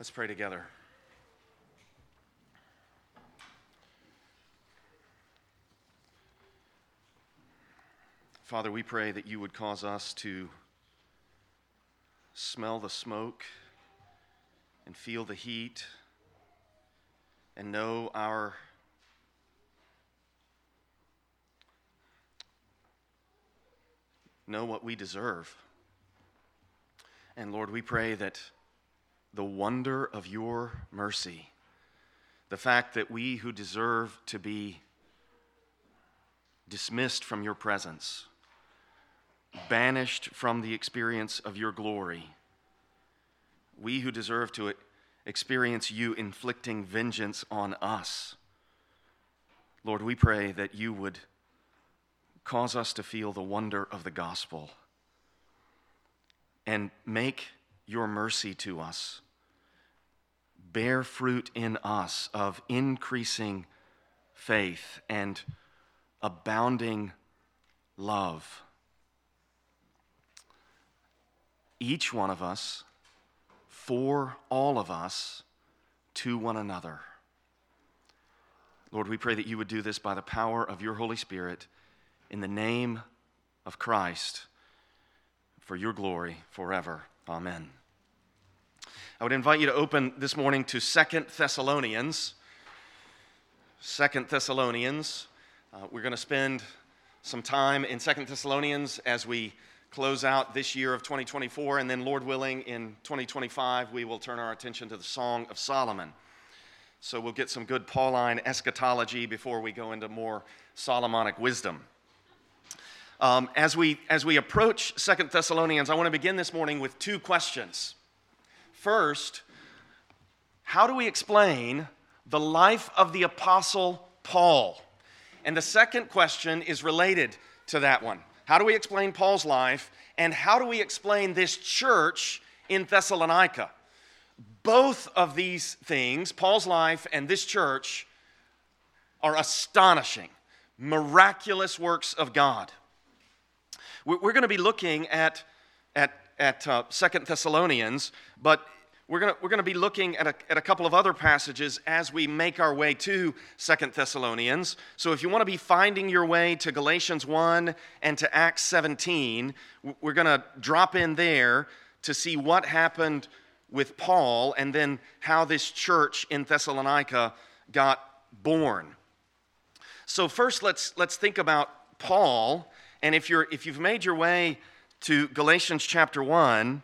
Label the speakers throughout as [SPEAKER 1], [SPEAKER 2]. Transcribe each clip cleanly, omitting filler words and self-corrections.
[SPEAKER 1] Let's pray together. Father, we pray that you would cause us to smell the smoke and feel the heat and know what we deserve. And Lord, we pray that the wonder of your mercy, the fact that we who deserve to be dismissed from your presence, banished from the experience of your glory, we who deserve to experience you inflicting vengeance on us, Lord, we pray that you would cause us to feel the wonder of the gospel and make your mercy to us bear fruit in us of increasing faith and abounding love. Each one of us, for all of us, to one another. Lord, we pray that you would do this by the power of your Holy Spirit in the name of Christ, for your glory forever. Amen. I would invite you to open this morning to 2 Thessalonians. 2 Thessalonians. We're going to spend some time in 2 Thessalonians as we close out this year of 2024, and then, Lord willing, in 2025, we will turn our attention to the Song of Solomon. So we'll get some good Pauline eschatology before we go into more Solomonic wisdom. As we approach 2 Thessalonians, I want to begin this morning with two questions. First, how do we explain the life of the Apostle Paul? And the second question is related to that one. How do we explain Paul's life, and how do we explain this church in Thessalonica? Both of these things, Paul's life and this church, are astonishing, miraculous works of God. We're going to be looking at 2 Thessalonians, but we're going to be looking at a couple of other passages as we make our way to 2 Thessalonians. So if you want to be finding your way to Galatians 1 and to Acts 17, we're going to drop in there to see what happened with Paul and then how this church in Thessalonica got born. So first, let's think about Paul. And if you've made your way to Galatians chapter 1,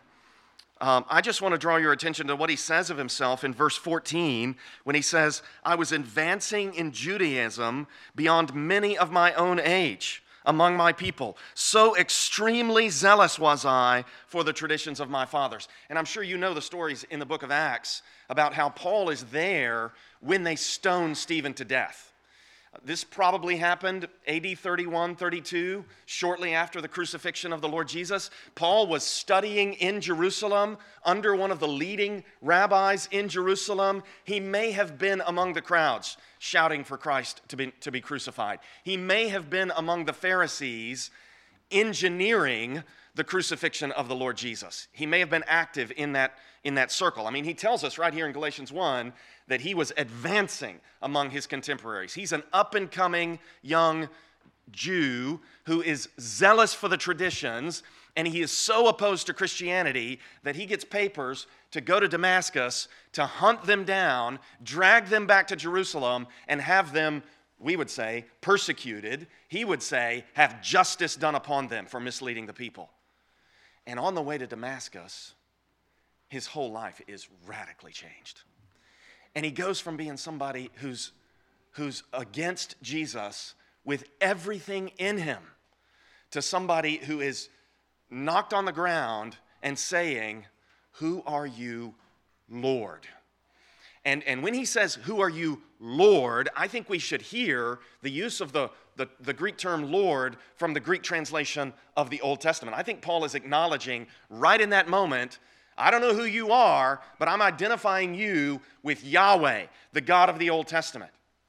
[SPEAKER 1] I just want to draw your attention to what he says of himself in verse 14 when he says, I was advancing in Judaism beyond many of my own age among my people. So extremely zealous was I for the traditions of my fathers. And I'm sure you know the stories in the book of Acts about how Paul is there when they stoned Stephen to death. This probably happened AD 31, 32, shortly after the crucifixion of the Lord Jesus. Paul was studying in Jerusalem under one of the leading rabbis in Jerusalem. He may have been among the crowds shouting for Christ to be crucified. He may have been among the Pharisees engineering the crucifixion of the Lord Jesus. He may have been active in that circle. I mean, he tells us right here in Galatians 1 that he was advancing among his contemporaries. He's an up-and-coming young Jew who is zealous for the traditions, and he is so opposed to Christianity that he gets papers to go to Damascus to hunt them down, drag them back to Jerusalem, and have them, we would say, persecuted. He would say, have justice done upon them for misleading the people. And on the way to Damascus, his whole life is radically changed. And he goes from being somebody who's against Jesus with everything in him to somebody who is knocked on the ground and saying, "Who are you, Lord?" And when he says, "Who are you, Lord?" I think we should hear the use of the Greek term Lord from the Greek translation of the Old Testament. I think Paul is acknowledging right in that moment, I don't know who you are, but I'm identifying you with Yahweh, the God of the Old Testament.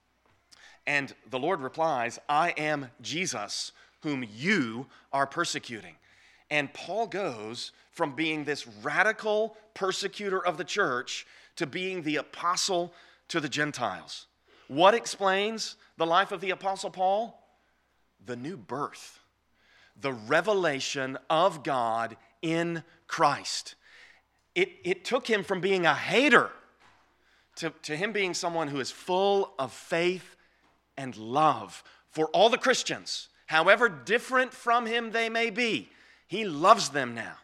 [SPEAKER 1] And the Lord replies, I am Jesus, whom you are persecuting. And Paul goes from being this radical persecutor of the church to being the apostle to the Gentiles. What explains the life of the Apostle Paul? The new birth, the revelation of God in Christ. It took him from being a hater to him being someone who is full of faith and love for all the Christians, however different from him they may be. He loves them now.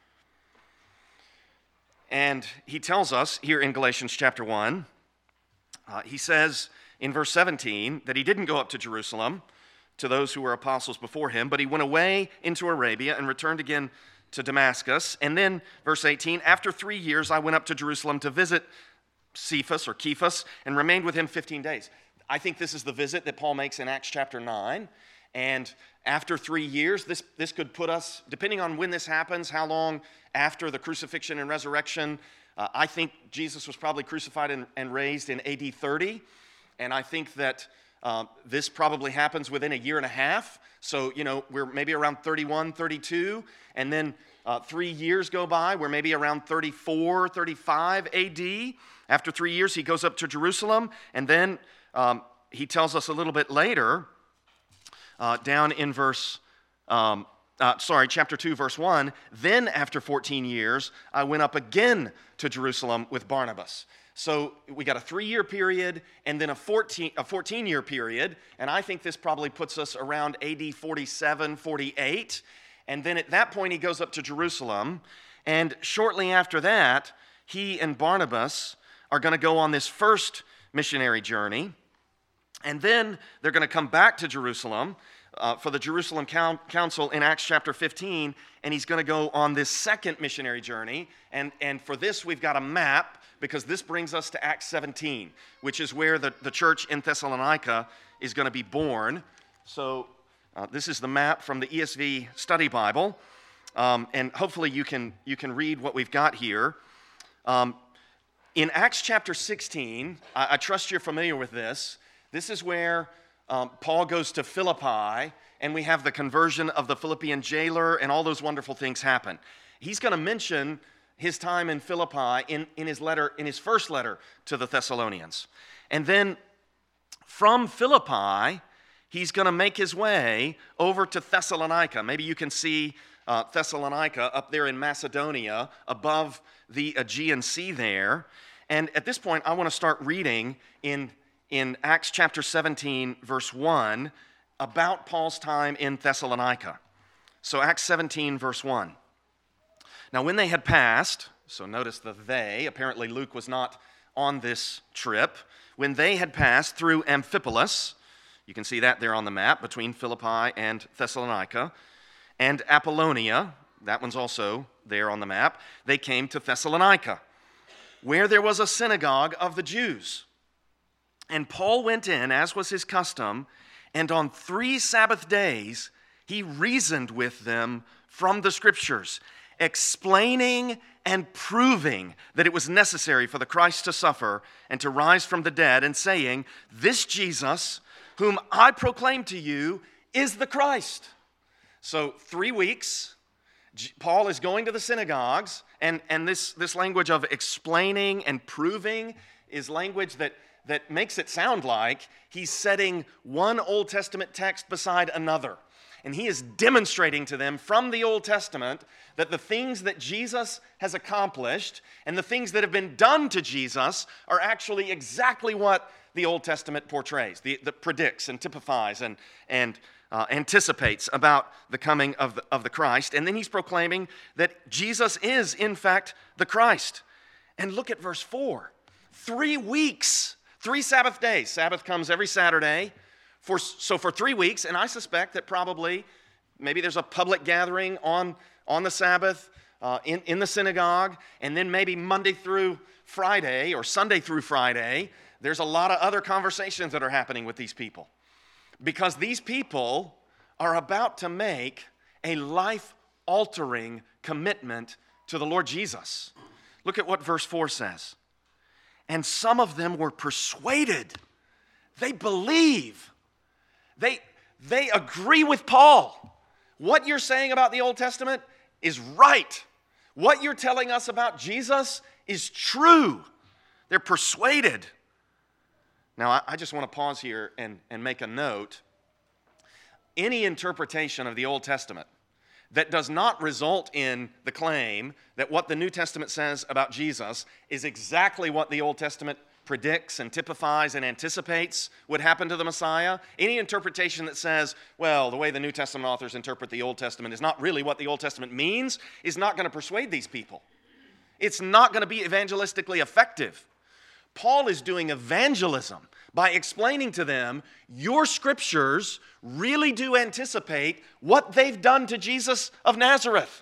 [SPEAKER 1] And he tells us here in Galatians chapter 1, he says in verse 17 that he didn't go up to Jerusalem to those who were apostles before him, but he went away into Arabia and returned again to Damascus. And then, verse 18, after 3 years I went up to Jerusalem to visit Cephas and remained with him 15 days. I think this is the visit that Paul makes in Acts chapter 9. And after 3 years, this could put us, depending on when this happens, how long after the crucifixion and resurrection. I think Jesus was probably crucified and raised in AD 30. And I think that this probably happens within a year and a half. So, we're maybe around 31, 32. And then 3 years go by. We're maybe around 34, 35 AD. After 3 years, he goes up to Jerusalem. And then he tells us a little bit later, down in chapter 2, verse 1, then after 14 years, I went up again to Jerusalem with Barnabas. So we got a 3-year period and then a 14-year period, and I think this probably puts us around AD 47, 48. And then at that point, he goes up to Jerusalem, and shortly after that, he and Barnabas are going to go on this first missionary journey, and then they're going to come back to Jerusalem for the Jerusalem Council in Acts chapter 15, and he's going to go on this second missionary journey. And for this, we've got a map, because this brings us to Acts 17, which is where the church in Thessalonica is going to be born. So this is the map from the ESV Study Bible, and hopefully you can read what we've got here. In Acts chapter 16, I trust you're familiar with this. This is where Paul goes to Philippi, and we have the conversion of the Philippian jailer, and all those wonderful things happen. He's going to mention his time in Philippi in his first letter to the Thessalonians. And then from Philippi, he's going to make his way over to Thessalonica. Maybe you can see Thessalonica up there in Macedonia above the Aegean Sea there. And at this point, I want to start reading in Acts chapter 17, verse 1, about Paul's time in Thessalonica. So Acts 17, verse 1. Now when they had passed, so notice the they, apparently Luke was not on this trip. When they had passed through Amphipolis, you can see that there on the map, between Philippi and Thessalonica, and Apollonia, that one's also there on the map, they came to Thessalonica, where there was a synagogue of the Jews. And Paul went in, as was his custom, and on 3 Sabbath days he reasoned with them from the Scriptures, explaining and proving that it was necessary for the Christ to suffer and to rise from the dead, and saying, this Jesus, whom I proclaim to you, is the Christ. So 3 weeks, Paul is going to the synagogues, and this language of explaining and proving is language that makes it sound like he's setting one Old Testament text beside another. And he is demonstrating to them from the Old Testament that the things that Jesus has accomplished and the things that have been done to Jesus are actually exactly what the Old Testament portrays, that predicts and typifies and anticipates about the coming of the Christ. And then he's proclaiming that Jesus is, in fact, the Christ. And look at verse 4. 3 weeks, 3 Sabbath days. Sabbath comes every Saturday. So for 3 weeks, and I suspect that probably maybe there's a public gathering on the Sabbath in the synagogue, and then maybe Monday through Friday or Sunday through Friday, there's a lot of other conversations that are happening with these people. Because these people are about to make a life-altering commitment to the Lord Jesus. Look at what verse 4 says. And some of them were persuaded. They believe. They agree with Paul. What you're saying about the Old Testament is right. What you're telling us about Jesus is true. They're persuaded. Now, I just want to pause here and make a note. Any interpretation of the Old Testament that does not result in the claim that what the New Testament says about Jesus is exactly what the Old Testament predicts and typifies and anticipates would happen to the Messiah, any interpretation that says, well, the way the New Testament authors interpret the Old Testament is not really what the Old Testament means, is not going to persuade these people. It's not going to be evangelistically effective. Paul is doing evangelism by explaining to them, your scriptures really do anticipate what they've done to Jesus of Nazareth.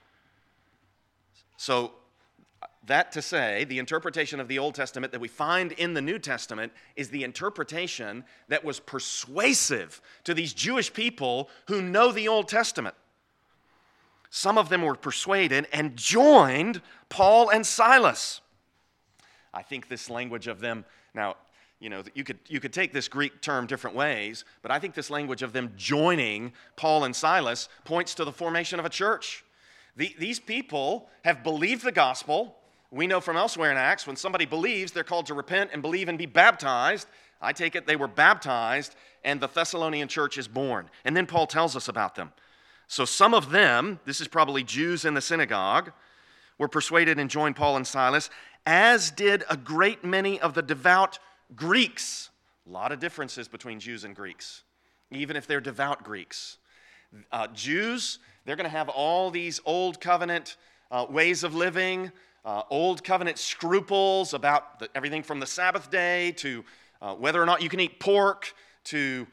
[SPEAKER 1] So, that to say, the interpretation of the Old Testament that we find in the New Testament is the interpretation that was persuasive to these Jewish people who know the Old Testament. Some of them were persuaded and joined Paul and Silas. I think this language of them, now, you could take this Greek term different ways, but I think this language of them joining Paul and Silas points to the formation of a church. These people have believed the gospel. We know from elsewhere in Acts, when somebody believes, they're called to repent and believe and be baptized. I take it they were baptized, and the Thessalonian church is born. And then Paul tells us about them. So some of them, this is probably Jews in the synagogue, were persuaded and joined Paul and Silas, as did a great many of the devout Greeks. A lot of differences between Jews and Greeks, even if they're devout Greeks. Jews, they're going to have all these old covenant ways of living, old covenant scruples about everything from the Sabbath day to whether or not you can eat pork to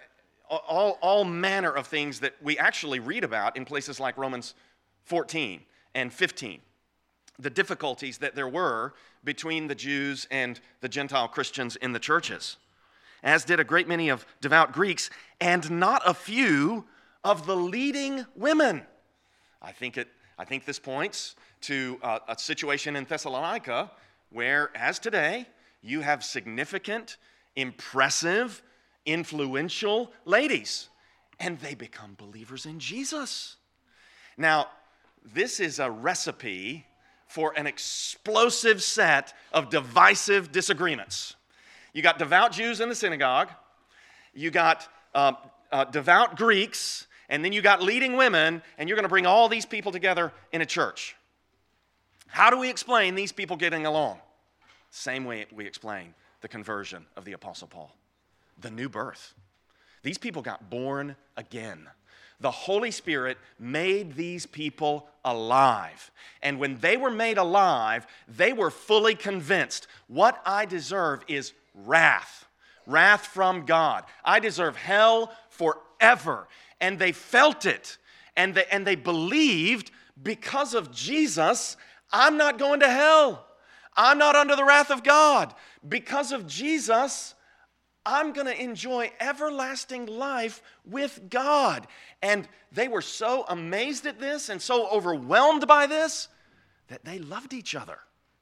[SPEAKER 1] all manner of things that we actually read about in places like Romans 14 and 15. The difficulties that there were between the Jews and the Gentile Christians in the churches, as did a great many of devout Greeks, and not a few of the leading women. I think this points to a situation in Thessalonica where, as today, you have significant, impressive, influential ladies, and they become believers in Jesus. Now, this is a recipe for an explosive set of divisive disagreements. You got devout Jews in the synagogue, you got devout Greeks, and then you got leading women, and you're going to bring all these people together in a church. How do we explain these people getting along? Same way we explain the conversion of the Apostle Paul, the new birth. These people got born again. The Holy Spirit made these people alive. And when they were made alive, they were fully convinced, what I deserve is wrath. Wrath from God. I deserve hell forever. And they felt it. And they believed, because of Jesus, I'm not going to hell. I'm not under the wrath of God. Because of Jesus, I'm going to enjoy everlasting life with God. And they were so amazed at this and so overwhelmed by this that they loved each other.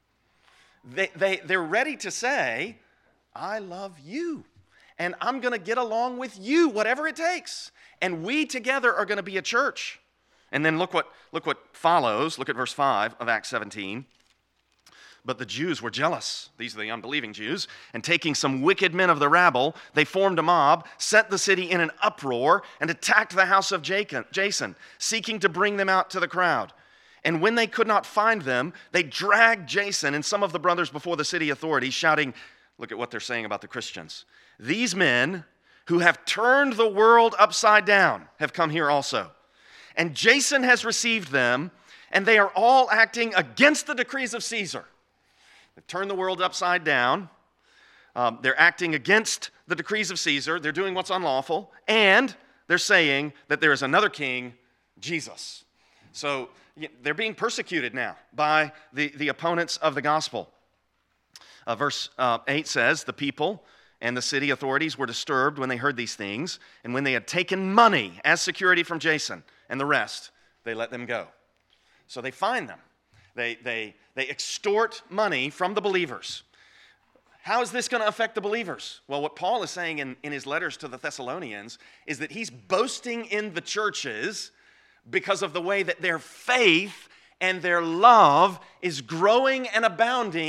[SPEAKER 1] They're ready to say, I love you, and I'm going to get along with you, whatever it takes. And we together are going to be a church. And then look what follows. Look at verse 5 of Acts 17. But the Jews were jealous. These are the unbelieving Jews. And taking some wicked men of the rabble, they formed a mob, set the city in an uproar, and attacked the house of Jason, seeking to bring them out to the crowd. And when they could not find them, they dragged Jason and some of the brothers before the city authorities, shouting, look at what they're saying about the Christians. These men who have turned the world upside down have come here also. And Jason has received them, and they are all acting against the decrees of Caesar. They've turned the world upside down. They're acting against the decrees of Caesar. They're doing what's unlawful. And they're saying that there is another king, Jesus. So they're being persecuted now by the opponents of the gospel. Verse 8 says, the people and the city authorities were disturbed when they heard these things. And when they had taken money as security from Jason and the rest, they let them go. So they find them. They extort money from the believers. How is this going to affect the believers? Well, what Paul is saying in his letters to the Thessalonians is that he's boasting in the churches because of the way that their faith and their love is growing and abounding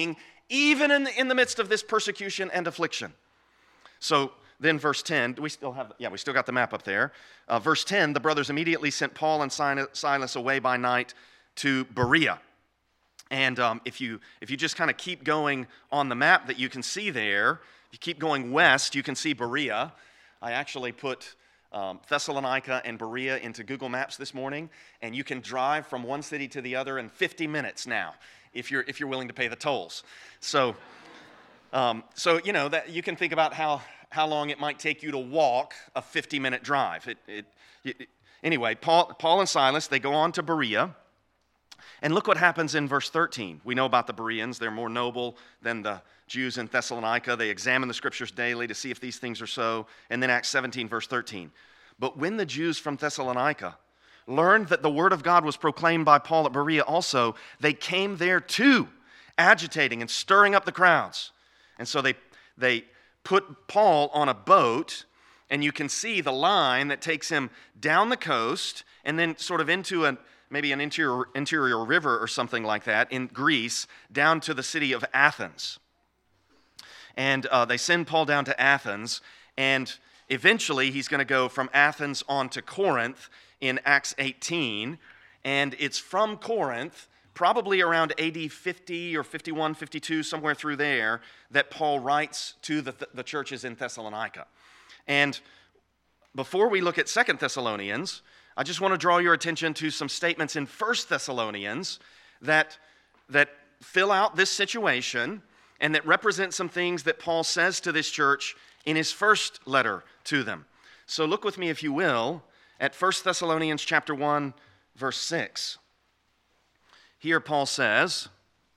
[SPEAKER 1] even in the midst of this persecution and affliction. So then verse 10, we still got the map up there. Verse 10, the brothers immediately sent Paul and Silas away by night to Berea. And if you just kind of keep going on the map that you can see there, if you keep going west, you can see Berea. I actually put Thessalonica and Berea into Google Maps this morning, and you can drive from one city to the other in 50 minutes now, if you're willing to pay the tolls. So you know that you can think about how long it might take you to walk a 50-minute drive. Anyway, Paul and Silas, they go on to Berea. And look what happens in verse 13. We know about the Bereans. They're more noble than the Jews in Thessalonica. They examine the scriptures daily to see if these things are so. And then Acts 17, verse 13. But when the Jews from Thessalonica learned that the word of God was proclaimed by Paul at Berea also, they came there too, agitating and stirring up the crowds. And so they put Paul on a boat, and you can see the line that takes him down the coast and then sort of into maybe an interior river or something like that in Greece, down to the city of Athens. And they send Paul down to Athens, and eventually he's going to go from Athens on to Corinth in Acts 18, and it's from Corinth, probably around AD 50 or 51, 52, somewhere through there, that Paul writes to the churches in Thessalonica. And before we look at 2 Thessalonians, I just want to draw your attention to some statements in 1 Thessalonians that fill out this situation and that represent some things that Paul says to this church in his first letter to them. So look with me, if you will, at 1 Thessalonians chapter 1, verse 6. Here Paul says,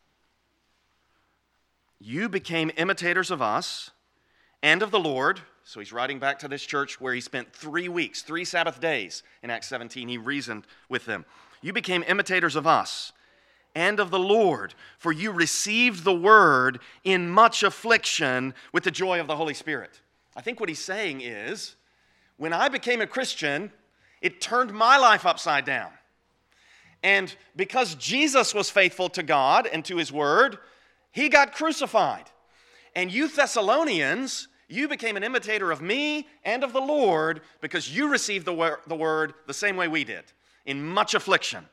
[SPEAKER 1] "You became imitators of us and of the Lord." So he's writing back to this church where he spent 3 weeks, 3 Sabbath days in Acts 17. He reasoned with them. "You became imitators of us and of the Lord, for you received the word in much affliction with the joy of the Holy Spirit." I think what he's saying is, when I became a Christian, it turned my life upside down. And because Jesus was faithful to God and to his word, he got crucified. And you Thessalonians, you became an imitator of me and of the Lord because you received the word the same way we did, in much affliction.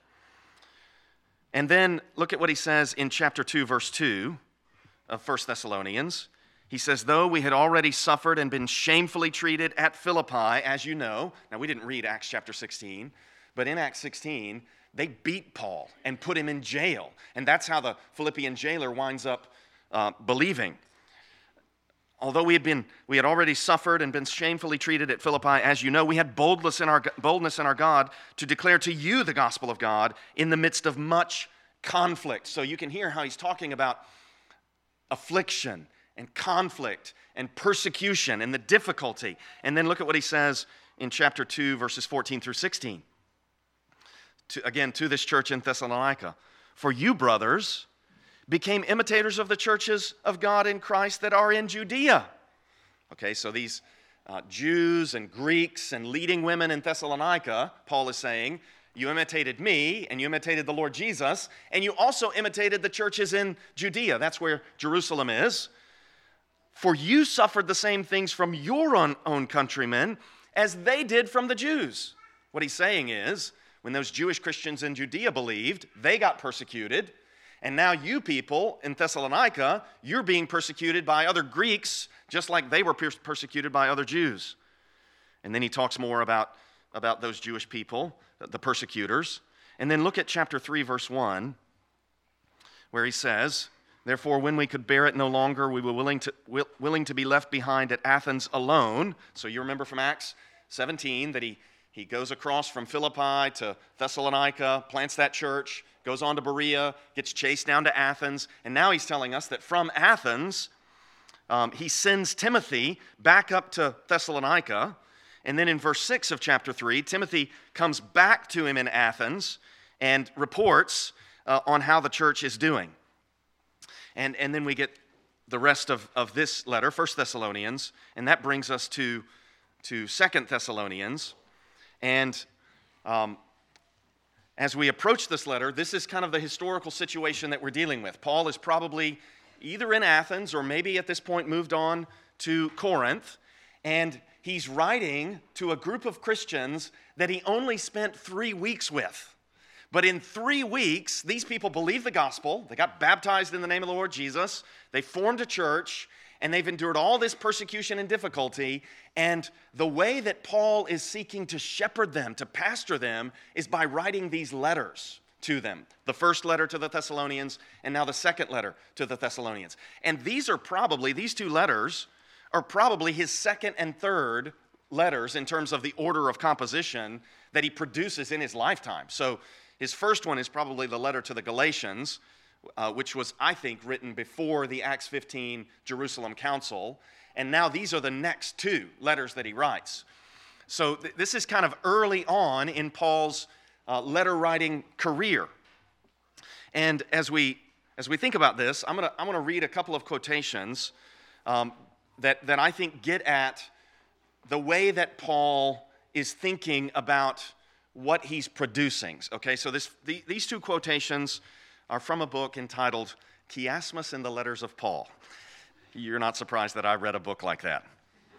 [SPEAKER 1] And then look at what he says in chapter 2, verse 2 of 1 Thessalonians. He says, "Though we had already suffered and been shamefully treated at Philippi," as you know. Now, we didn't read Acts chapter 16, but in Acts 16, they beat Paul and put him in jail. And that's how the Philippian jailer winds up believing. "Although we had already suffered and been shamefully treated at Philippi, as you know, we had boldness in our God to declare to you the gospel of God in the midst of much conflict." So you can hear how he's talking about affliction and conflict and persecution and the difficulty. And then look at what he says in chapter 2, verses 14 through 16. To this church in Thessalonica. "For you, brothers, became imitators of the churches of God in Christ that are in Judea." Okay, so these Jews and Greeks and leading women in Thessalonica, Paul is saying, you imitated me and you imitated the Lord Jesus, and you also imitated the churches in Judea. That's where Jerusalem is. "For you suffered the same things from your own countrymen as they did from the Jews." What he's saying is, when those Jewish Christians in Judea believed, they got persecuted. And now you people in Thessalonica, you're being persecuted by other Greeks, just like they were persecuted by other Jews. And then he talks more about those Jewish people, the persecutors. And then look at chapter 3, verse 1, where he says, "Therefore, when we could bear it no longer, we were willing to be left behind at Athens alone." So you remember from Acts 17 that he goes across from Philippi to Thessalonica, plants that church, goes on to Berea, gets chased down to Athens, and now he's telling us that from Athens, he sends Timothy back up to Thessalonica, and then in verse 6 of chapter 3, Timothy comes back to him in Athens and reports on how the church is doing. And then we get the rest of this letter, 1 Thessalonians, and that brings us to 2 Thessalonians. And as we approach this letter, this is kind of the historical situation that we're dealing with. Paul is probably either in Athens or maybe at this point moved on to Corinth, and he's writing to a group of Christians that he only spent 3 weeks with. But in 3 weeks, these people believed the gospel, they got baptized in the name of the Lord Jesus, they formed a church, and they've endured all this persecution and difficulty, and the way that Paul is seeking to shepherd them, to pastor them, is by writing these letters to them. The first letter to the Thessalonians, and now the second letter to the Thessalonians. And these 2 letters are probably his second and third letters in terms of the order of composition that he produces in his lifetime. So his first one is probably the letter to the Galatians, which was, I think, written before the Acts 15 Jerusalem Council. And now these are the next 2 letters that he writes. So this is kind of early on in Paul's letter writing career. And as we think about this, I'm gonna read a couple of quotations that I think get at the way that Paul is thinking about what he's producing. Okay, so these 2 quotations are from a book entitled Chiasmus and the Letters of Paul. You're not surprised that I read a book like that.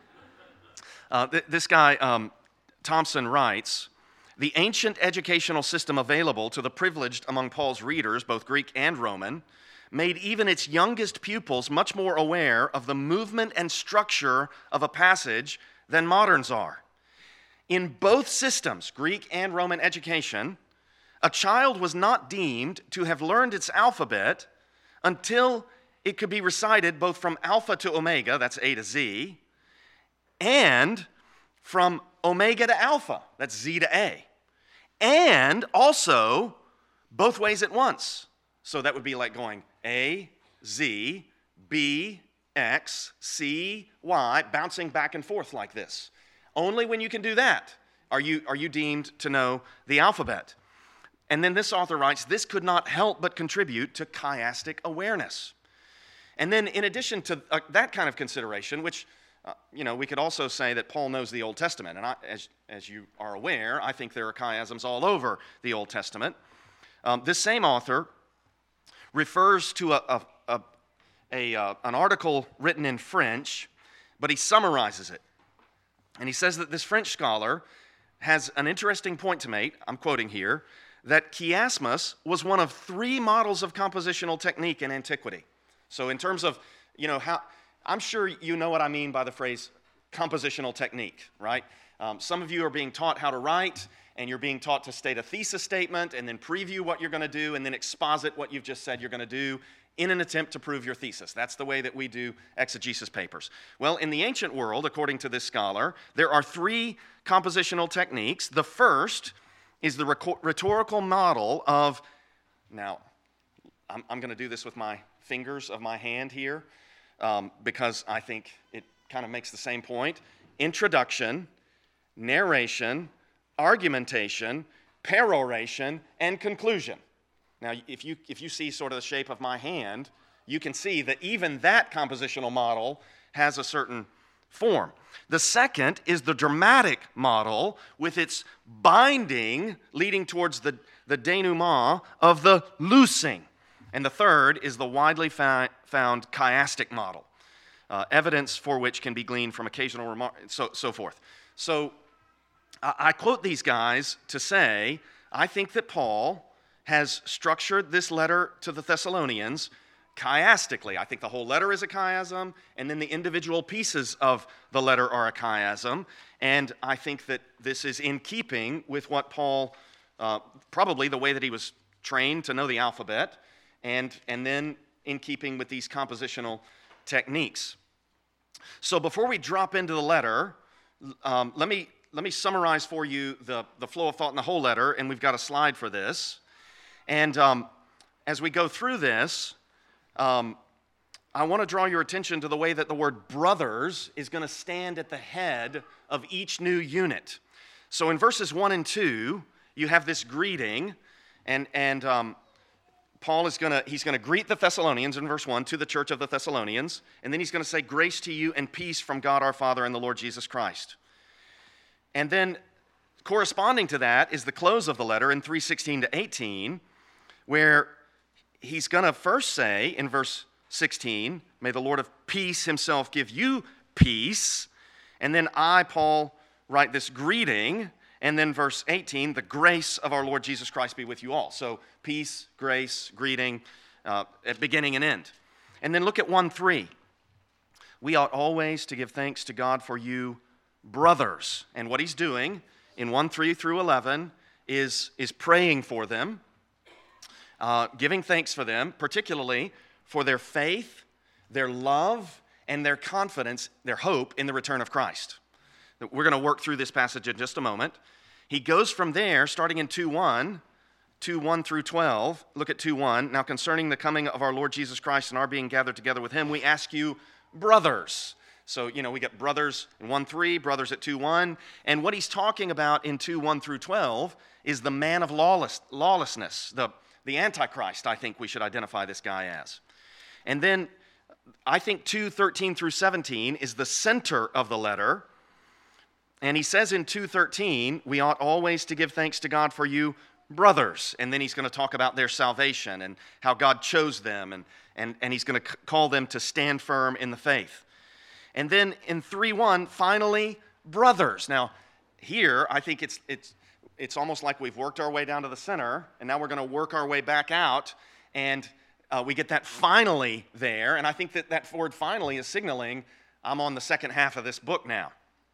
[SPEAKER 1] This guy, Thompson, writes, "The ancient educational system available to the privileged among Paul's readers, both Greek and Roman, made even its youngest pupils much more aware of the movement and structure of a passage than moderns are. In both systems, Greek and Roman education, a child was not deemed to have learned its alphabet until it could be recited both from alpha to omega, that's A to Z, and from omega to alpha, that's Z to A, and also both ways at once. So that would be like going A, Z, B, X, C, Y, bouncing back and forth like this. Only when you can do that are you deemed to know the alphabet. And then this author writes, this could not help but contribute to chiastic awareness. And then in addition to that kind of consideration, which, we could also say that Paul knows the Old Testament. And as you are aware, I think there are chiasms all over the Old Testament. This same author refers to an article written in French, but he summarizes it. And he says that this French scholar has an interesting point to make, I'm quoting here, that chiasmus was one of 3 models of compositional technique in antiquity. So in terms of, how, I'm sure you know what I mean by the phrase compositional technique, right? Some of you are being taught how to write, and you're being taught to state a thesis statement, and then preview what you're going to do, and then exposit what you've just said you're going to do in an attempt to prove your thesis. That's the way that we do exegesis papers. Well, in the ancient world, according to this scholar, there are 3 compositional techniques. The first is the rhetorical model of, now, I'm going to do this with my fingers of my hand here, because I think it kind of makes the same point. Introduction, narration, argumentation, peroration, and conclusion. Now, if you see sort of the shape of my hand, you can see that even that compositional model has a certain form. The second is the dramatic model with its binding leading towards the denouement of the loosing. And the third is the widely found chiastic model, evidence for which can be gleaned from occasional remarks, so forth. So I quote these guys to say, I think that Paul has structured this letter to the Thessalonians chiastically. I think the whole letter is a chiasm, and then the individual pieces of the letter are a chiasm. And I think that this is in keeping with what Paul, probably the way that he was trained to know the alphabet, and then in keeping with these compositional techniques. So before we drop into the letter, let me summarize for you the flow of thought in the whole letter, and we've got a slide for this. And as we go through this, I want to draw your attention to the way that the word brothers is going to stand at the head of each new unit. So in verses 1 and 2, you have this greeting, and Paul is going to greet the Thessalonians in verse 1 to the church of the Thessalonians, and then he's going to say, grace to you and peace from God our Father and the Lord Jesus Christ. And then corresponding to that is the close of the letter in 3:16 to 18, where he's going to first say in verse 16, may the Lord of peace himself give you peace. And then I, Paul, write this greeting. And then verse 18, the grace of our Lord Jesus Christ be with you all. So peace, grace, greeting, at beginning and end. And then look at 1:3. We ought always to give thanks to God for you, brothers. And what he's doing in 1:3 through 11 is praying for them, giving thanks for them, particularly for their faith, their love, and their confidence, their hope in the return of Christ. We're going to work through this passage in just a moment. He goes from there, starting in 2:1 through 12. Look at 2:1. Now concerning the coming of our Lord Jesus Christ and our being gathered together with him, we ask you, brothers. So, we get brothers in 1:3, brothers at 2:1. And what he's talking about in 2:1 through 12 is the man of lawlessness, the Antichrist, I think we should identify this guy as. And then I think 2:13 through 17 is the center of the letter. And he says in 2:13, we ought always to give thanks to God for you, brothers. And then he's going to talk about their salvation and how God chose them. And he's going to call them to stand firm in the faith. And then in 3:1, finally, brothers. Now, here, I think it's almost like we've worked our way down to the center, and now we're going to work our way back out. And we get that finally there. And I think that word finally is signaling I'm on the second half of this book now.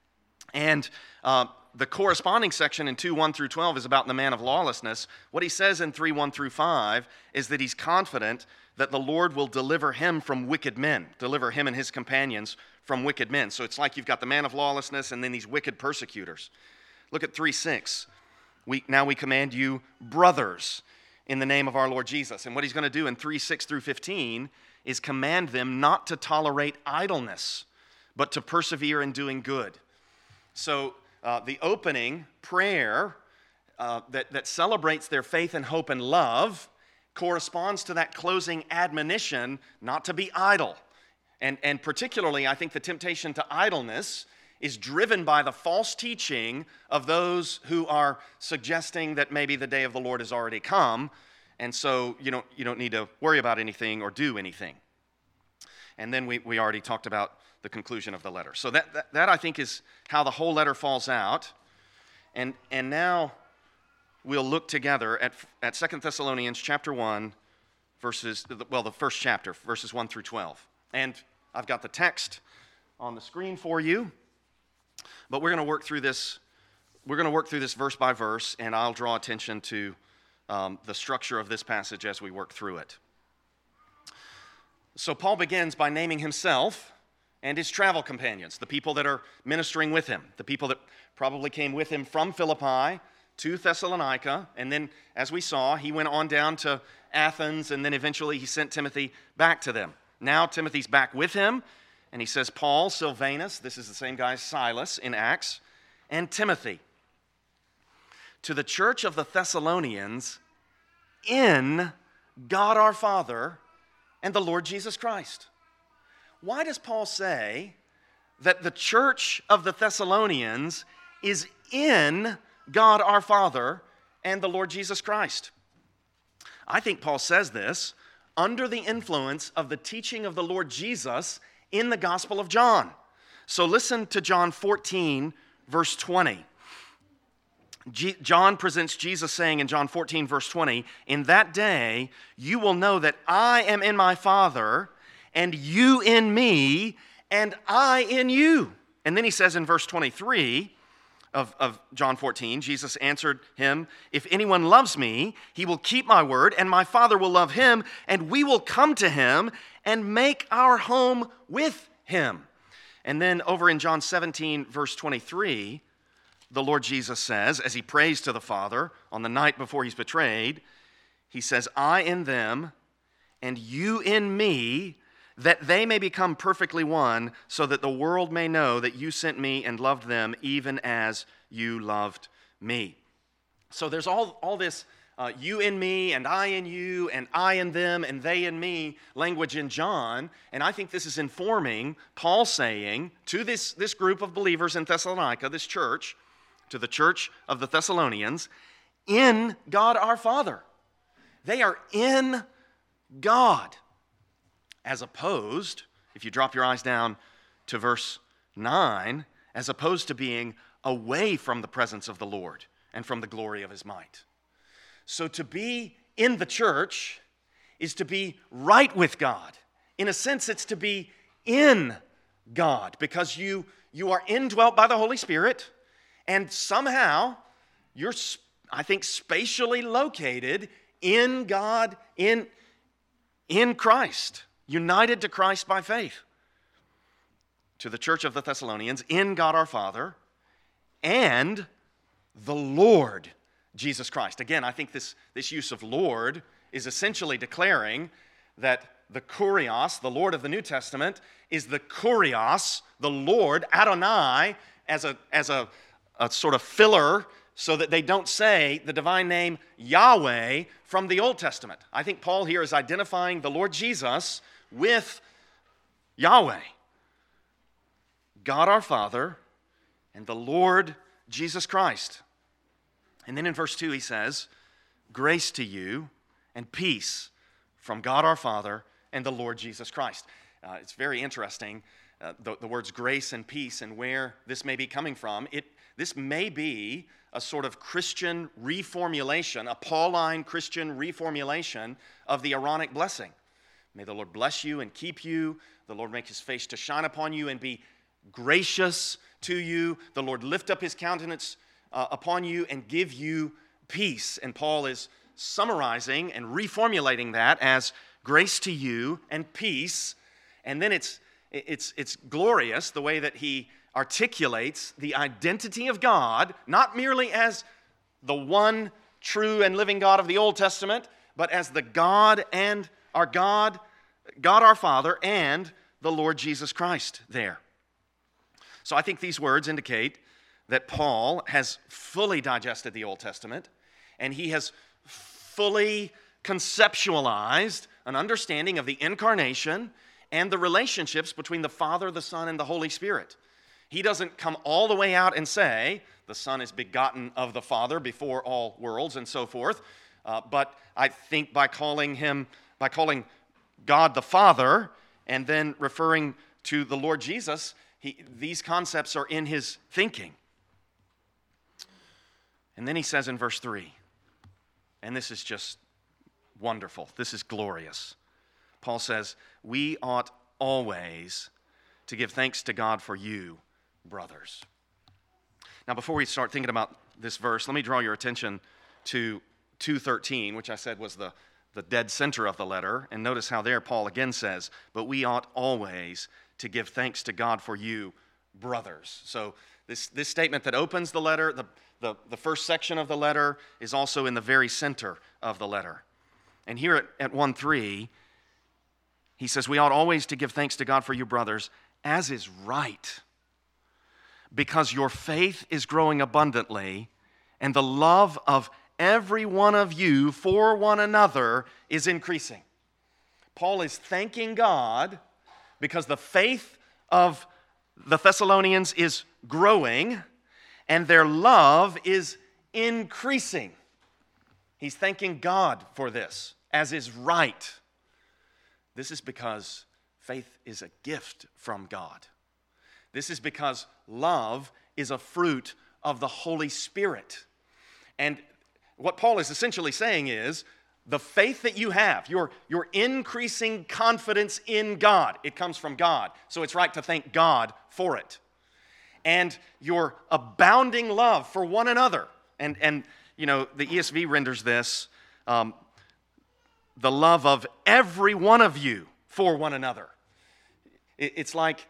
[SPEAKER 1] And the corresponding section in 2:1 through 12 is about the man of lawlessness. What he says in 3:1 through 5 is that he's confident that the Lord will deliver him from wicked men, deliver him and his companions from wicked men. So it's like you've got the man of lawlessness and then these wicked persecutors. Look at 3:6. Now we command you, brothers, in the name of our Lord Jesus. And what he's going to do in 3:6 through 15 is command them not to tolerate idleness, but to persevere in doing good. So the opening prayer that celebrates their faith and hope and love corresponds to that closing admonition not to be idle. And particularly, I think the temptation to idleness is driven by the false teaching of those who are suggesting that maybe the day of the Lord has already come, and so you don't need to worry about anything or do anything. And then we already talked about the conclusion of the letter. So that I think is how the whole letter falls out. And now we'll look together at 2 Thessalonians chapter 1, the first chapter, verses 1 through 12. And I've got the text on the screen for you, but we're going to work through this. We're going to work through this verse by verse, and I'll draw attention to the structure of this passage as we work through it. So Paul begins by naming himself and his travel companions, the people that are ministering with him, the people that probably came with him from Philippi to Thessalonica, and then, as we saw, he went on down to Athens, and then eventually he sent Timothy back to them. Now Timothy's back with him, and he says, Paul, Silvanus, this is the same guy as Silas in Acts, and Timothy, to the church of the Thessalonians in God our Father and the Lord Jesus Christ. Why does Paul say that the church of the Thessalonians is in God our Father and the Lord Jesus Christ? I think Paul says this under the influence of the teaching of the Lord Jesus in the Gospel of John. So listen to John 14, verse 20. John presents Jesus saying in John 14, verse 20, in that day you will know that I am in my Father, and you in me, and I in you. And then he says in verse 23 of John 14, Jesus answered him, if anyone loves me, he will keep my word, and my Father will love him, and we will come to him and make our home with him. And then over in John 17, verse 23, the Lord Jesus says, as he prays to the Father on the night before he's betrayed, he says, I in them, and you in me, that they may become perfectly one, so that the world may know that you sent me and loved them even as you loved me. So there's all this you in me and I in you and I in them and they in me language in John, and I think this is informing Paul saying to this group of believers in Thessalonica, this church, to the church of the Thessalonians, in God our Father. They are in God. as opposed, if you drop your eyes down to verse 9, as opposed to being away from the presence of the Lord and from the glory of his might. So to be in the church is to be right with God. In a sense, it's to be in God, because you are indwelt by the Holy Spirit, and somehow you're, I think, spatially located in God, in Christ, united to Christ by faith. To the church of the Thessalonians, in God our Father and the Lord Jesus Christ. Again, I think this use of Lord is essentially declaring that the Kurios, the Lord of the New Testament, is the Kurios, the Lord, Adonai, as a sort of filler, so that they don't say the divine name Yahweh from the Old Testament. I think Paul here is identifying the Lord Jesus with Yahweh, God our Father, and the Lord Jesus Christ. And then in verse 2 he says, grace to you and peace from God our Father and the Lord Jesus Christ. It's very interesting, the words grace and peace and where this may be coming from. This may be a sort of Christian reformulation, a Pauline Christian reformulation of the Aaronic blessing. May the Lord bless you and keep you. The Lord make his face to shine upon you and be gracious to you. The Lord lift up his countenance upon you and give you peace. And Paul is summarizing and reformulating that as grace to you and peace. And then it's glorious the way that he articulates the identity of God, not merely as the one true and living God of the Old Testament, but as the God and our God our Father, and the Lord Jesus Christ there. So I think these words indicate that Paul has fully digested the Old Testament, and he has fully conceptualized an understanding of the incarnation and the relationships between the Father, the Son, and the Holy Spirit. He doesn't come all the way out and say, the Son is begotten of the Father before all worlds and so forth. But I think by calling God the Father and then referring to the Lord Jesus, these concepts are in his thinking. And then he says in verse 3, and this is just wonderful, this is glorious. Paul says, we ought always to give thanks to God for you, brothers. Now, before we start thinking about this verse, let me draw your attention to 2:13, which I said was the dead center of the letter. And notice how there Paul again says, but we ought always to give thanks to God for you, brothers. So this statement that opens the letter, the first section of the letter, is also in the very center of the letter. And here at 1:3, he says, we ought always to give thanks to God for you, brothers, as is right, because your faith is growing abundantly, and the love of every one of you for one another is increasing. Paul is thanking God because the faith of the Thessalonians is growing, and their love is increasing. He's thanking God for this, as is right. This is because faith is a gift from God. This is because love is a fruit of the Holy Spirit. And what Paul is essentially saying is, the faith that you have, your increasing confidence in God, it comes from God. So it's right to thank God for it. And your abounding love for one another. And you know, the ESV renders this, the love of every one of you for one another. It's like,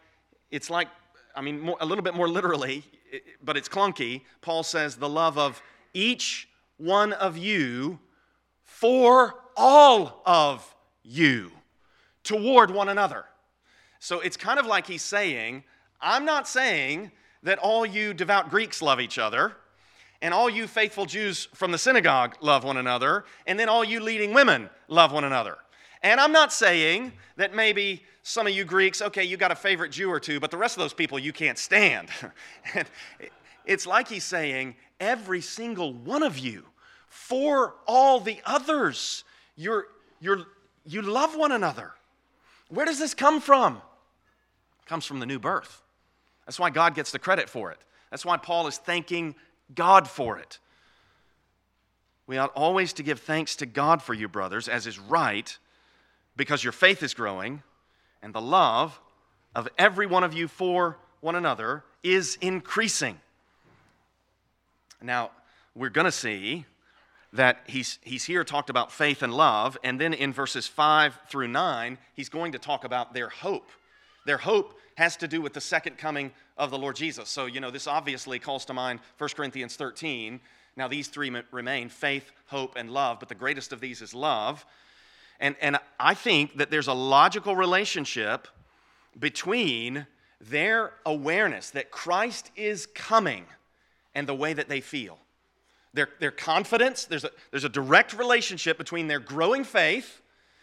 [SPEAKER 1] I mean, a little bit more literally, but it's clunky. Paul says the love of each one of you for all of you toward one another. So it's kind of like he's saying, I'm not saying that all you devout Greeks love each other, and all you faithful Jews from the synagogue love one another, and then all you leading women love one another. And I'm not saying that maybe some of you Greeks, okay, you got a favorite Jew or two, but the rest of those people you can't stand. And it's like he's saying, every single one of you, for all the others, you love one another. Where does this come from? It comes from the new birth. That's why God gets the credit for it. That's why Paul is thanking God for it. We ought always to give thanks to God for you, brothers, as is right, because your faith is growing, and the love of every one of you for one another is increasing. Now, we're going to see that he's here talked about faith and love, and then in verses 5 through 9, he's going to talk about their hope. Their hope has to do with the second coming of the Lord Jesus. So, this obviously calls to mind 1 Corinthians 13. Now, these three remain, faith, hope, and love, but the greatest of these is love. And I think that there's a logical relationship between their awareness that Christ is coming and the way that they feel. Their confidence, there's a direct relationship between their growing faith,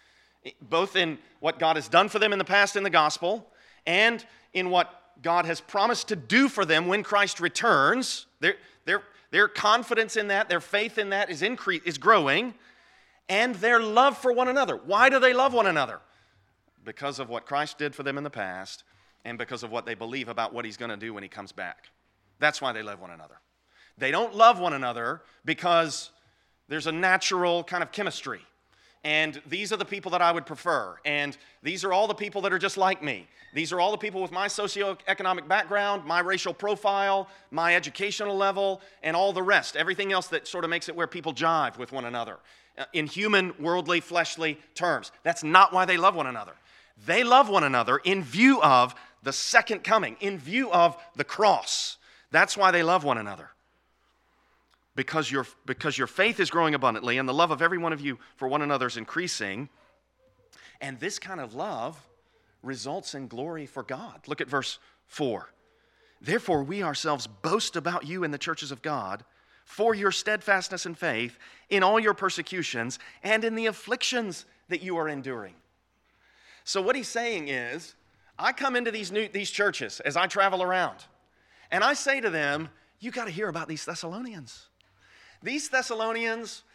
[SPEAKER 1] both in what God has done for them in the past in the gospel, and in what God has promised to do for them when Christ returns. Their confidence in that, their faith in that is growing, and their love for one another. Why do they love one another? Because of what Christ did for them in the past, and because of what they believe about what he's going to do when he comes back. That's why they love one another. They don't love one another because there's a natural kind of chemistry. And these are the people that I would prefer. And these are all the people that are just like me. These are all the people with my socioeconomic background, my racial profile, my educational level, and all the rest. Everything else that sort of makes it where people jive with one another in human, worldly, fleshly terms. That's not why they love one another. They love one another in view of the second coming, in view of the cross. That's why they love one another. Because your faith is growing abundantly and the love of every one of you for one another is increasing. And this kind of love results in glory for God. Look at verse 4. Therefore, we ourselves boast about you in the churches of God for your steadfastness and faith in all your persecutions and in the afflictions that you are enduring. So what he's saying is, I come into these churches as I travel around, and I say to them, you got to hear about these Thessalonians. These Thessalonians,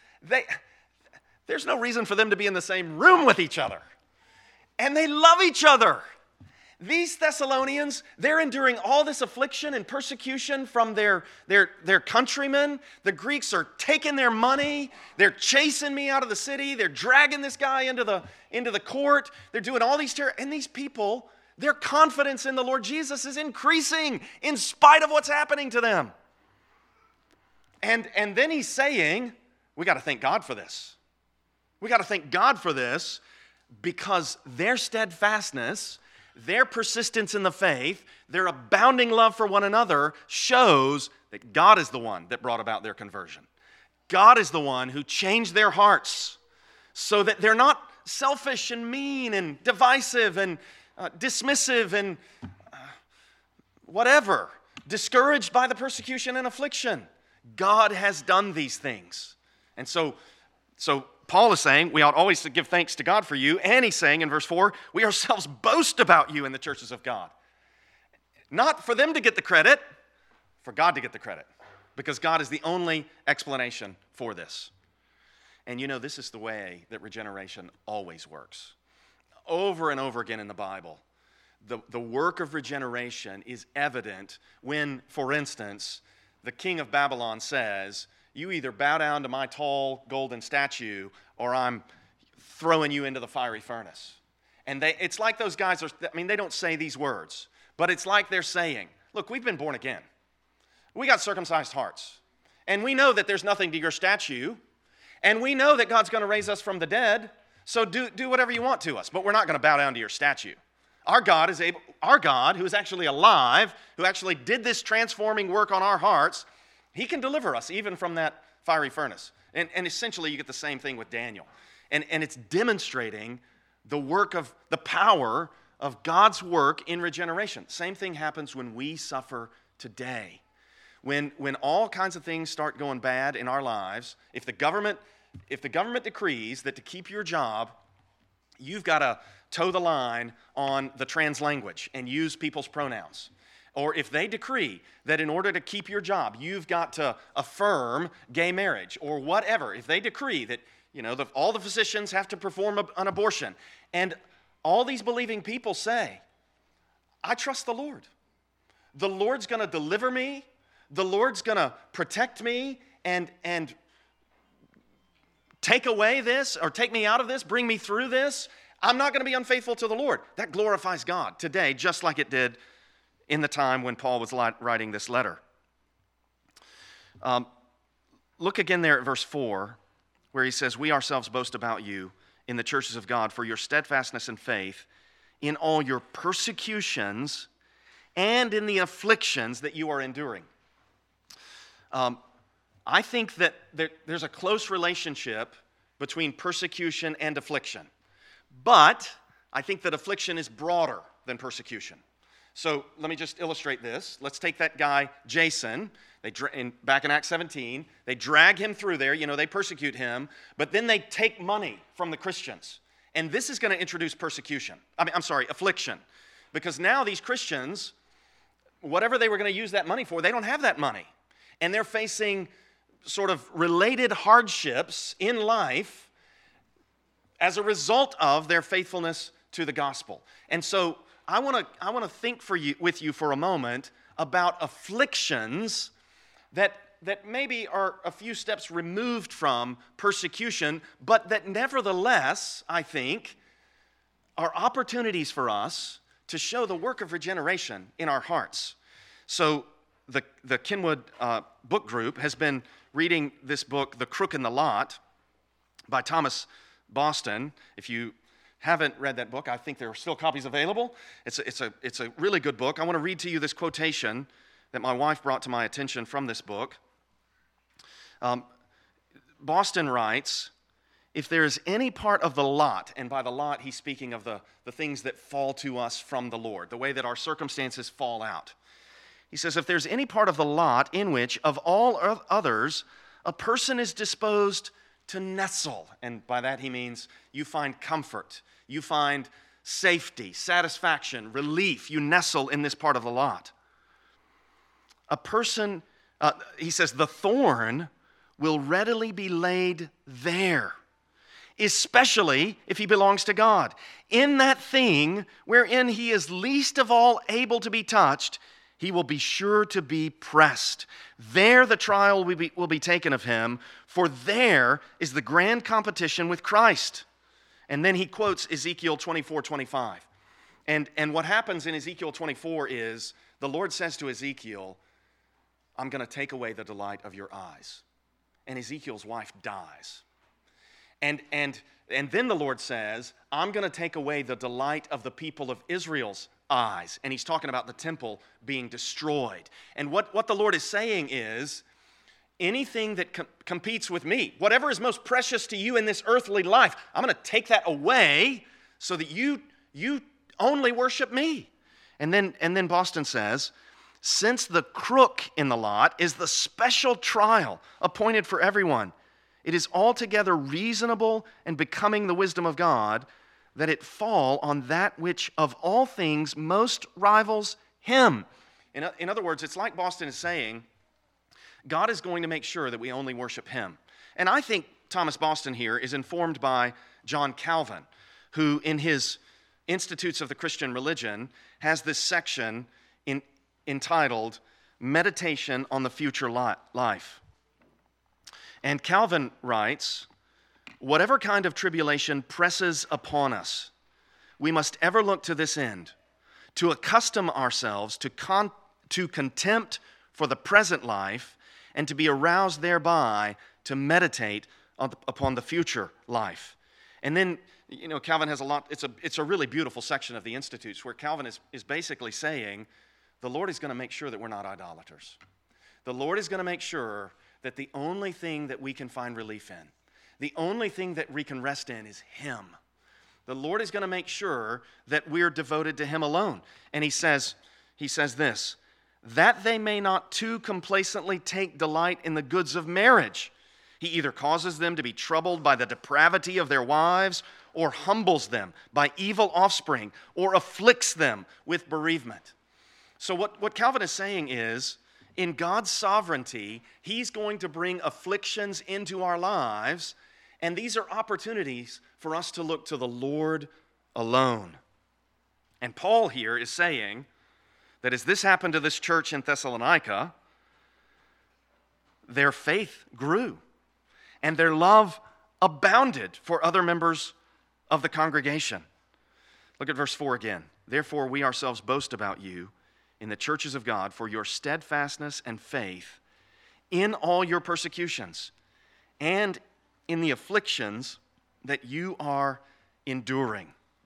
[SPEAKER 1] there's no reason for them to be in the same room with each other. And they love each other. These Thessalonians, they're enduring all this affliction and persecution from their countrymen. The Greeks are taking their money. They're chasing me out of the city. They're dragging this guy into the court. They're doing all these and these people, their confidence in the Lord Jesus is increasing in spite of what's happening to them. And then he's saying, we got to thank God for this. We got to thank God for this because their steadfastness, their persistence in the faith, their abounding love for one another shows that God is the one that brought about their conversion. God is the one who changed their hearts so that they're not selfish and mean and divisive and dismissive and whatever, discouraged by the persecution and affliction. God has done these things. And so Paul is saying we ought always to give thanks to God for you. And he's saying in verse 4, we ourselves boast about you in the churches of God. Not for them to get the credit, for God to get the credit. Because God is the only explanation for this. And this is the way that regeneration always works. Over and over again in the Bible, the work of regeneration is evident when, for instance, the king of Babylon says, you either bow down to my tall golden statue or I'm throwing you into the fiery furnace. And it's like those guys they don't say these words, but it's like they're saying, look, we've been born again. We got circumcised hearts. And we know that there's nothing to your statue. And we know that God's going to raise us from the dead. So do whatever you want to us, but we're not going to bow down to your statue. Our God, who is actually alive, who actually did this transforming work on our hearts, he can deliver us even from that fiery furnace. And essentially you get the same thing with Daniel. And it's demonstrating the power of God's work in regeneration. Same thing happens when we suffer today. When all kinds of things start going bad in our lives, if the government decrees that to keep your job, you've got to toe the line on the trans language and use people's pronouns. Or if they decree that in order to keep your job, you've got to affirm gay marriage or whatever. If they decree that, all the physicians have to perform an abortion. And all these believing people say, I trust the Lord. The Lord's going to deliver me. The Lord's going to protect me and take away this or take me out of this, bring me through this. I'm not going to be unfaithful to the Lord. That glorifies God today, just like it did in the time when Paul was writing this letter. Look again there at verse 4, where he says, we ourselves boast about you in the churches of God for your steadfastness and faith in all your persecutions and in the afflictions that you are enduring. I think that there's a close relationship between persecution and affliction. But I think that affliction is broader than persecution. So let me just illustrate this. Let's take that guy, Jason. Back in Acts 17, they drag him through there. They persecute him. But then they take money from the Christians. And this is going to introduce affliction. Because now these Christians, whatever they were going to use that money for, they don't have that money. And they're facing sort of related hardships in life as a result of their faithfulness to the gospel. And so I want to think with you for a moment about afflictions that maybe are a few steps removed from persecution, but that nevertheless, I think, are opportunities for us to show the work of regeneration in our hearts. So the Kenwood book group has been reading this book, The Crook in the Lot, by Thomas Boston. If you haven't read that book, I think there are still copies available. It's a really good book. I want to read to you this quotation that my wife brought to my attention from this book. Boston writes, if there is any part of the lot, and by the lot he's speaking of the things that fall to us from the Lord, the way that our circumstances fall out. He says, if there's any part of the lot in which, of all others, a person is disposed to nestle, and by that he means you find comfort, you find safety, satisfaction, relief, you nestle in this part of the lot. A person, he says, the thorn will readily be laid there, especially if he belongs to God. In that thing wherein he is least of all able to be touched, he will be sure to be pressed. There the trial will be taken of him, for there is the grand competition with Christ. And then he quotes Ezekiel 24:25. And what happens in Ezekiel 24 is the Lord says to Ezekiel, I'm going to take away the delight of your eyes. And Ezekiel's wife dies. And then the Lord says, I'm going to take away the delight of the people of Israel's eyes. And he's talking about the temple being destroyed. And what the Lord is saying is, anything that competes with me, whatever is most precious to you in this earthly life, I'm going to take that away so that you only worship me. And then Boston says, since the crook in the lot is the special trial appointed for everyone, it is altogether reasonable and becoming the wisdom of God that it fall on that which of all things most rivals him. In other words, it's like Boston is saying, God is going to make sure that we only worship him. And I think Thomas Boston here is informed by John Calvin, who in his Institutes of the Christian Religion has this section entitled Meditation on the Future Life. And Calvin writes, whatever kind of tribulation presses upon us, we must ever look to this end, to accustom ourselves to contempt for the present life and to be aroused thereby to meditate upon the future life. And then, Calvin has a lot, it's a really beautiful section of the Institutes where Calvin is basically saying, the Lord is going to make sure that we're not idolaters. The Lord is going to make sure that the only thing that we can find relief in, the only thing that we can rest in is him. The Lord is going to make sure that we're devoted to him alone. And he says this, that they may not too complacently take delight in the goods of marriage. He either causes them to be troubled by the depravity of their wives, or humbles them by evil offspring, or afflicts them with bereavement. So what Calvin is saying is, in God's sovereignty, he's going to bring afflictions into our lives, and these are opportunities for us to look to the Lord alone. And Paul here is saying that as this happened to this church in Thessalonica, their faith grew and their love abounded for other members of the congregation. Look at verse 4 again. Therefore, we ourselves boast about you in the churches of God for your steadfastness and faith in all your persecutions and in the afflictions that you are enduring.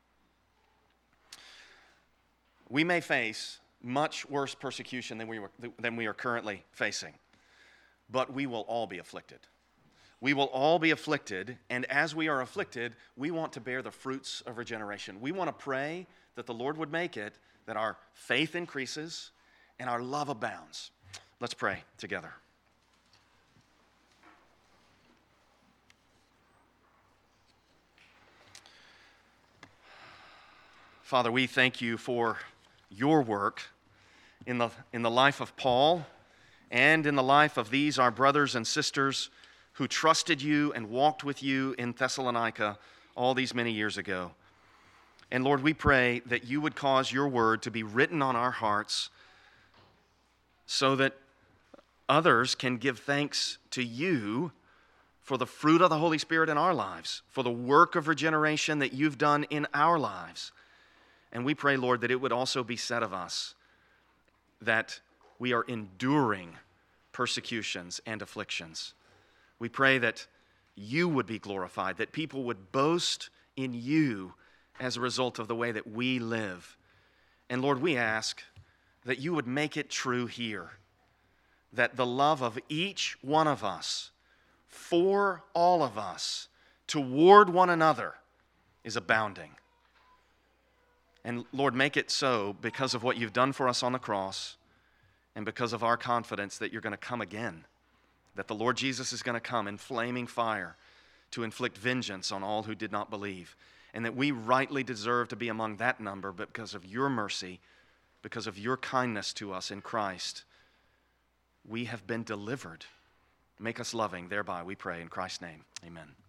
[SPEAKER 1] We may face much worse persecution than we are currently facing, but we will all be afflicted. We will all be afflicted, and as we are afflicted, we want to bear the fruits of regeneration. We want to pray that the Lord would make it that our faith increases and our love abounds. Let's pray together. Father, we thank you for your work in the life of Paul and in the life of these, our brothers and sisters who trusted you and walked with you in Thessalonica all these many years ago. And Lord, we pray that you would cause your word to be written on our hearts so that others can give thanks to you for the fruit of the Holy Spirit in our lives, for the work of regeneration that you've done in our lives. And we pray, Lord, that it would also be said of us that we are enduring persecutions and afflictions. We pray that you would be glorified, that people would boast in you as a result of the way that we live. And Lord, we ask that you would make it true here, that the love of each one of us, for all of us, toward one another, is abounding. And Lord, make it so because of what you've done for us on the cross and because of our confidence that you're going to come again, that the Lord Jesus is going to come in flaming fire to inflict vengeance on all who did not believe, and that we rightly deserve to be among that number, but because of your mercy, because of your kindness to us in Christ, we have been delivered. Make us loving thereby, we pray in Christ's name. Amen.